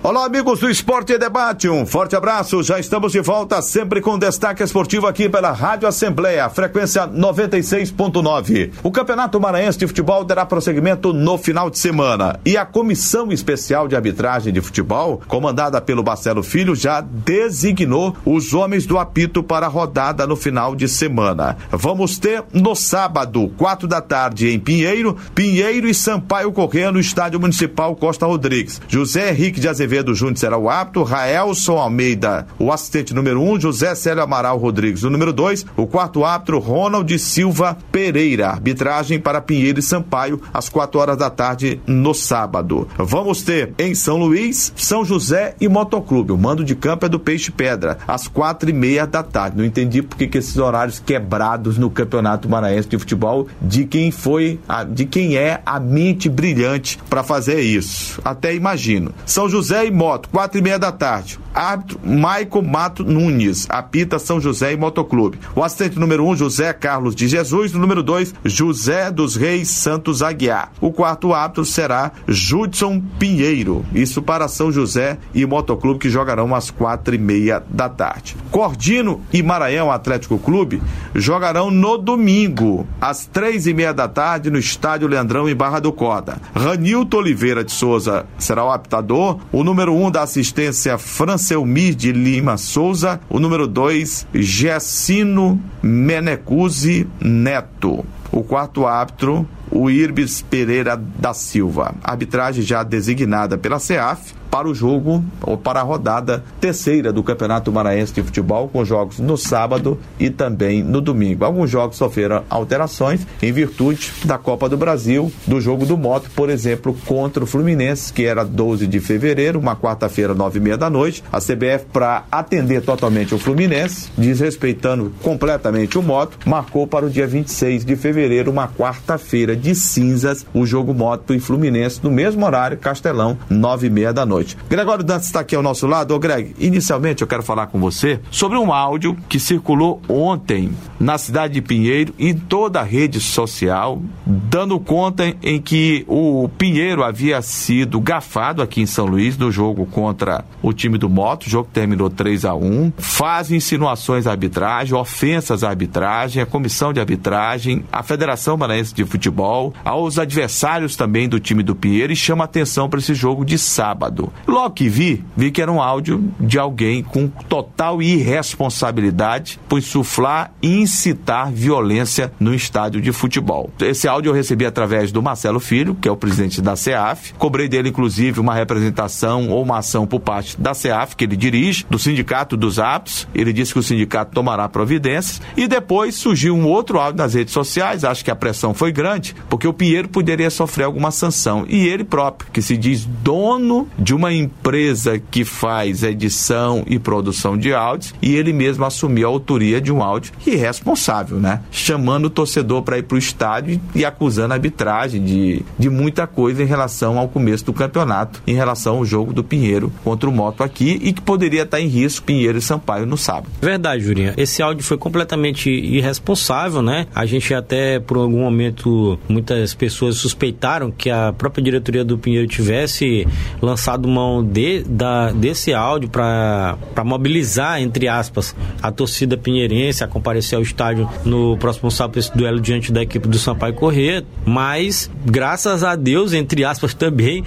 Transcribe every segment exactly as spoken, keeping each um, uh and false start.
Olá, amigos do Esporte e Debate, um forte abraço, já estamos de volta, sempre com destaque esportivo aqui pela Rádio Assembleia, frequência noventa e seis ponto nove. O Campeonato Maranhense de Futebol terá prosseguimento no final de semana e a Comissão Especial de Arbitragem de Futebol, comandada pelo Marcelo Filho, já designou os homens do apito para a rodada no final de semana. Vamos ter no sábado, quatro da tarde, em Pinheiro, Pinheiro e Sampaio Corrêa no Estádio Municipal Costa Rodrigues. José Henrique de Azevedo Júnior será o árbitro, Raelson Almeida, o assistente número um, José Célio Amaral Rodrigues, o número dois, o quarto árbitro, Ronald Silva Pereira. Arbitragem para Pinheiro e Sampaio, às quatro horas da tarde, no sábado. Vamos ter em São Luís, São José e Motoclube. O mando de campo é do Peixe Pedra, às quatro e meia da tarde. Não entendi por que esses horários quebrados no Campeonato Maranhense de Futebol, de quem foi, a, de quem é a mente brilhante para fazer isso. Até imagino. São José e Moto, quatro e meia da tarde. Árbitro, Maico Mato Nunes, apita São José e Motoclube. O assistente número um, José Carlos de Jesus. O número dois, José dos Reis Santos Aguiar. O quarto árbitro será Judson Pinheiro. Isso para São José e Motoclube, que jogarão às quatro e meia da tarde. Cordino e Maranhão Atlético Clube jogarão no domingo, às três e meia da tarde, no Estádio Leandrão, em Barra do Corda. Ranilton Oliveira de Souza será o apitador. O número um da assistência, Francelmir de Lima Souza. O número dois, Gessino Menecuzzi Neto. O quarto árbitro, o Irbes Pereira da Silva. Arbitragem já designada pela C A F para o jogo, ou para a rodada terceira do Campeonato Maranhense de Futebol, com jogos no sábado e também no domingo. Alguns jogos sofreram alterações em virtude da Copa do Brasil, do jogo do Moto, por exemplo, contra o Fluminense, que era doze de fevereiro, uma quarta-feira, nove e meia da noite. A C B F, para atender totalmente o Fluminense, desrespeitando completamente o Moto, marcou para o dia vinte e seis de fevereiro, uma quarta-feira de cinzas, o jogo Moto e Fluminense, no mesmo horário, Castelão, nove e meia da noite. Gregório Dantas está aqui ao nosso lado. Ô Greg, inicialmente eu quero falar com você sobre um áudio que circulou ontem na cidade de Pinheiro e em toda a rede social, dando conta em que o Pinheiro havia sido gafado aqui em São Luís no jogo contra o time do Moto, o jogo terminou três a um, faz insinuações à arbitragem, ofensas à arbitragem, à comissão de arbitragem, à Federação Maranhense de Futebol, aos adversários também do time do Pinheiro, e chama atenção para esse jogo de sábado. Logo que vi, vi que era um áudio de alguém com total irresponsabilidade por insuflar e incitar violência no estádio de futebol. Esse áudio eu recebi através do Marcelo Filho, que é o presidente da C A F. Cobrei dele, inclusive, uma representação ou uma ação por parte da C A F, que ele dirige, do Sindicato dos Árbitros. Ele disse que o sindicato tomará providências. E depois surgiu um outro áudio nas redes sociais. Acho que a pressão foi grande, porque o Pinheiro poderia sofrer alguma sanção. E ele próprio, que se diz dono de uma empresa que faz edição e produção de áudios, e ele mesmo assumiu a autoria de um áudio irresponsável, né? Chamando o torcedor para ir para o estádio e acusando a arbitragem de, de muita coisa em relação ao começo do campeonato, em relação ao jogo do Pinheiro contra o Moto aqui, e que poderia estar em risco Pinheiro e Sampaio no sábado. Verdade, Jurinha. Esse áudio foi completamente irresponsável, né? A gente até, por algum momento, muitas pessoas suspeitaram que a própria diretoria do Pinheiro tivesse lançado mão de, da, desse áudio para mobilizar, entre aspas, a torcida pinheirense a comparecer ao estádio no próximo sábado, esse duelo diante da equipe do Sampaio Corrêa, mas graças a Deus, entre aspas, também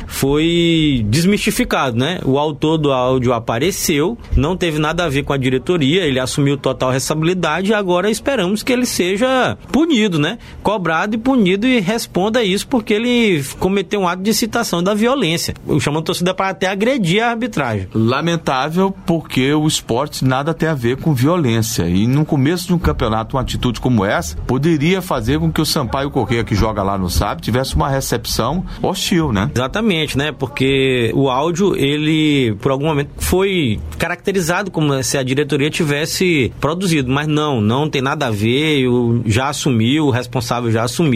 foi desmistificado, né? O autor do áudio apareceu, não teve nada a ver com a diretoria, ele assumiu total responsabilidade e agora esperamos que ele seja punido, né? Cobrado e punido, e responda isso, porque ele cometeu um ato de incitação da violência. Eu chamo a torcida para até agredir a arbitragem. Lamentável, porque o esporte nada tem a ver com violência, e no começo de um campeonato uma atitude como essa poderia fazer com que o Sampaio Corrêa, que joga lá no sábado, tivesse uma recepção hostil, né? Exatamente, né? Porque o áudio, ele por algum momento foi caracterizado como se a diretoria tivesse produzido, mas não, não tem nada a ver. Eu já assumiu, o responsável já assumiu que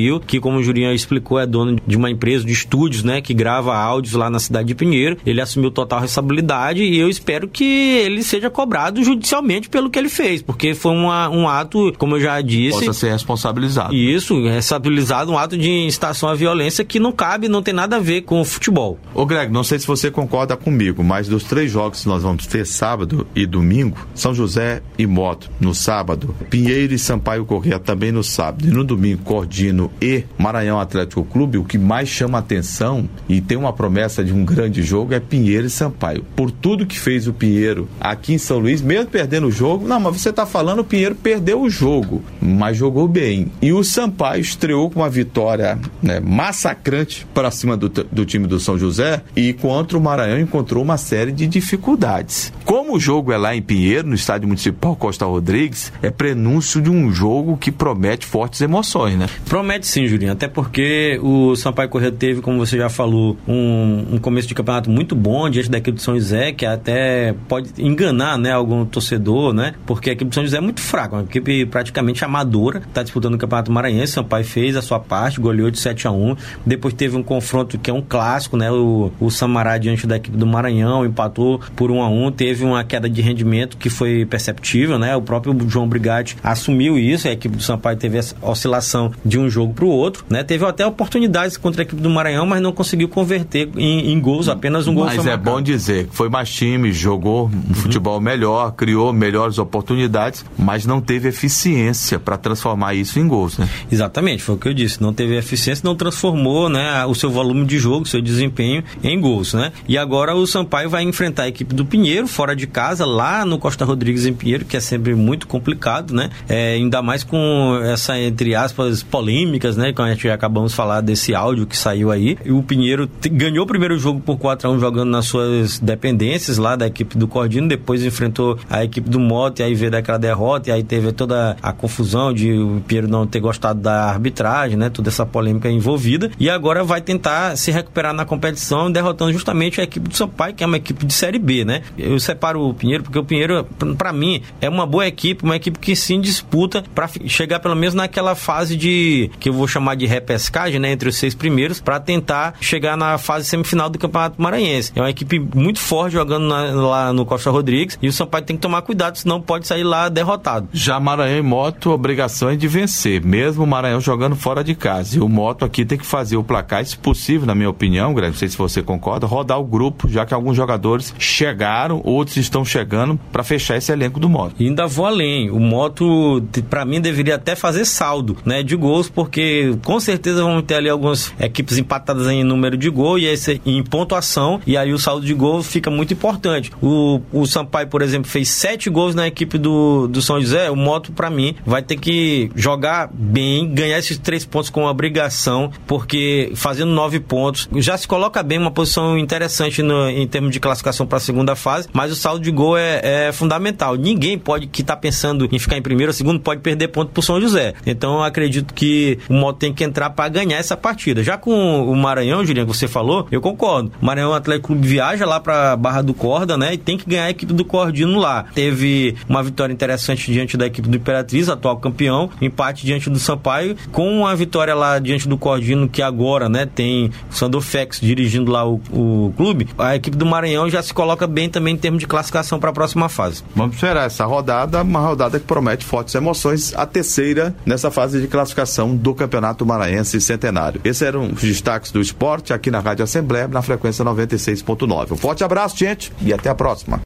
como o Jurinho explicou, é dono de uma empresa de estúdios, né, que grava áudios lá na cidade de Pinheiro. Ele assumiu total responsabilidade e eu espero que ele seja cobrado judicialmente pelo que ele fez, porque foi uma, um ato, como eu já disse... Possa ser responsabilizado. Isso, responsabilizado, um ato de incitação à violência que não cabe, não tem nada a ver com o futebol. Ô Greg, não sei se você concorda comigo, mas dos três jogos que nós vamos ter sábado e domingo, São José e Moto no sábado, Pinheiro e Sampaio Corrêa também no sábado, e no domingo Cordino e Maranhão Atlético Clube, o que mais chama atenção e tem uma promessa de um grande jogo é Pinheiro e Sampaio. Por tudo que fez o Pinheiro aqui em São Luís, mesmo perdendo o jogo, não, mas você está falando o Pinheiro perdeu o jogo, mas jogou bem. E o Sampaio estreou com uma vitória, né, massacrante para cima do, do time do São José, e contra o Maranhão encontrou uma série de dificuldades. Como o jogo é lá em Pinheiro, no Estádio Municipal Costa Rodrigues, é prenúncio de um jogo que promete fortes emoções, né? Promete sim, Julinho, até porque o Sampaio Corrêa teve, como você já falou, um, um começo de campeonato muito bom diante da equipe do São José, que até pode enganar, né, algum torcedor, né? Porque a equipe do São José é muito fraca, uma equipe praticamente amadora, está disputando o Campeonato Maranhense. Sampaio fez a sua parte, goleou de sete a um. Depois teve um confronto que é um clássico, né? O, o Samará diante da equipe do Maranhão empatou por um a um. Teve uma queda de rendimento que foi perceptível, né? O próprio João Brigatti assumiu isso. A equipe do Sampaio teve essa oscilação de um jogo para o outro, né? Teve até oportunidades contra a equipe do Maranhão, mas não conseguiu converter em, em gols, apenas um gol. Mas é bom dizer que foi mais time, jogou um uhum. futebol melhor, criou melhores oportunidades, mas não teve eficiência para transformar isso em gols, né? Exatamente, foi o que eu disse, não teve eficiência, não transformou, né, o seu volume de jogo, seu desempenho em gols, né? E agora o Sampaio vai enfrentar a equipe do Pinheiro, fora de casa, lá no Costa Rodrigues em Pinheiro, que é sempre muito complicado, né? É, ainda mais com essa, entre aspas, polêmicas, né? Quando a gente acabamos de falar desse áudio que saiu aí. E o Pinheiro te, ganhou o primeiro jogo por quatro a um jogando nas suas dependências lá da equipe do Cordino, depois enfrentou a equipe do Moto e aí veio daquela derrota e aí teve toda a confusão de o Pinheiro não ter gostado da arbitragem, né? Toda essa polêmica envolvida, e agora vai tentar se recuperar na competição, derrotando justamente a equipe do Sampaio, que é uma equipe de Série B, né? Eu separo o Pinheiro porque o Pinheiro, pra mim, é uma boa equipe, uma equipe que sim disputa pra chegar pelo menos naquela fase de, que eu vou chamar de repescagem, né? Entre os seis primeiros, pra tentar chegar na fase semifinal do Campeonato Maranhense. É uma equipe muito forte jogando na, lá no Costa Rodrigues, e o Sampaio tem que tomar cuidado, senão pode sair lá derrotado. Já Maranhão e Moto, a obrigação é de vencer, mesmo o Maranhão jogando fora de casa. E o Moto aqui tem que fazer o placar, se possível, na minha opinião, Greg, não sei se você concorda, rodar o grupo, já que alguns jogadores chegaram, outros estão chegando, para fechar esse elenco do Moto. E ainda vou além, o Moto, para mim, deveria até fazer saldo, né, de gols, porque com certeza vão ter ali algumas equipes empatadas em número de gol e esse, em pontuação, e aí o saldo de gol fica muito importante. O, o Sampaio, por exemplo, fez sete gols na equipe do, do São José. O Moto, para mim, vai ter que jogar bem, ganhar esses três pontos com obrigação, porque fazendo nove pontos já se coloca bem, uma posição interessante no, em termos de classificação para a segunda fase, mas o saldo de gol é, é fundamental. Ninguém pode, que está pensando em ficar em primeiro ou segundo, pode perder ponto para o São José. Então eu acredito que o Moto tem que entrar para ganhar essa partida. Já com o Maranhão, Juliano, que você falou, eu concordo. O Maranhão Atlético Clube viaja lá para Barra do Corda, né, e tem que ganhar a equipe do Cordino lá. Teve uma vitória interessante diante da equipe do Imperatriz, atual campeão, empate diante do Sampaio, com uma vitória lá diante do Cordino, que agora, né, tem o Sandofex dirigindo lá o, o clube. A equipe do Maranhão já se coloca bem também em termos de classificação para a próxima fase. Vamos esperar essa rodada, uma rodada que promete fortes emoções, a terceira nessa fase de classificação do Campeonato Maranhense Centenário. Esses eram os destaques do esporte aqui na Rádio Assembleia, na frequência noventa e seis ponto nove. Um forte abraço, gente, e até a próxima.